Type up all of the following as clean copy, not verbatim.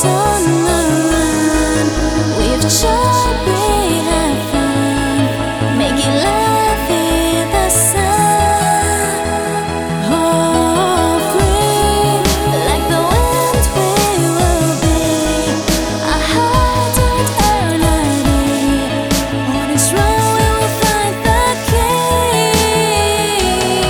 always on the run. We've tried, we have fun, making love in the sun. Oh, free, like the wind we will be. Our heart eternity. On its road we will find the key.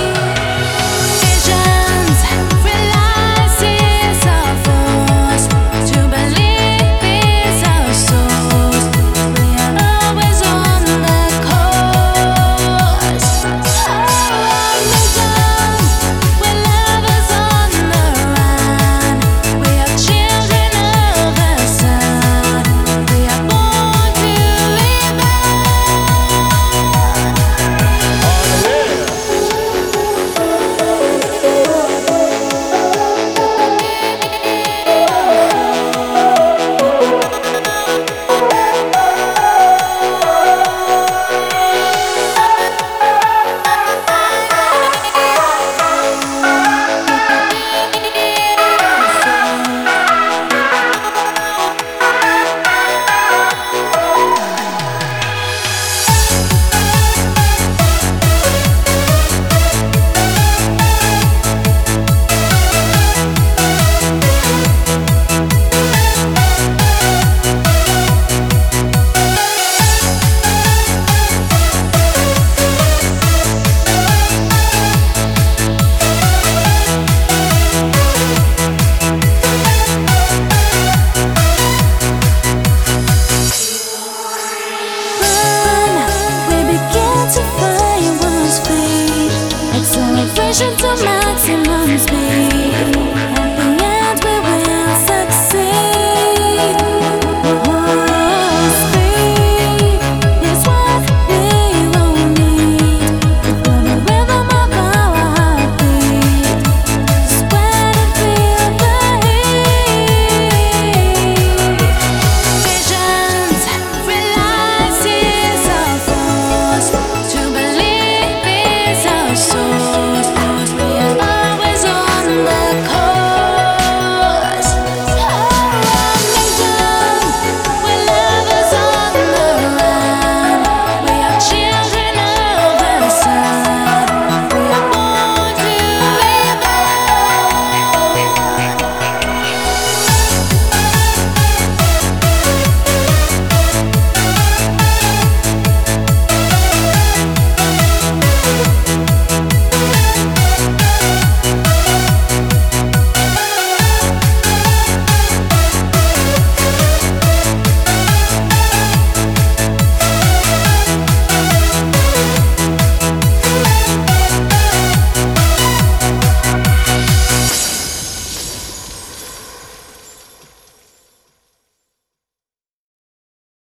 Visions, realizes our force. To believe is our source. We are always on the course. Our mission, where love is on the run. We are children of the sun. We are born to live acceleration to maximum speed.